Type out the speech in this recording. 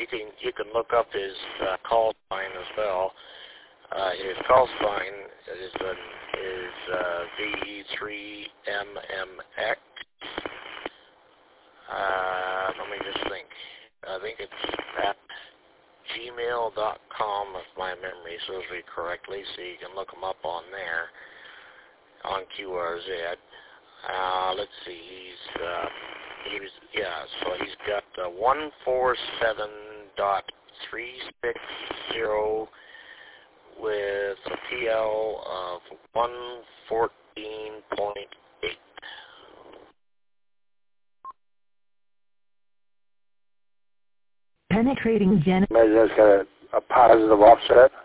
you can look up his call sign as well. His call sign is V3MMX. Let me just think. I think it's at gmail.com if my memory serves me correctly, so you can look him up on there, on QRZ. Let's see, so he's got 147.360 with a PL of 114.8. Penetrating Imagine that's got a positive offset.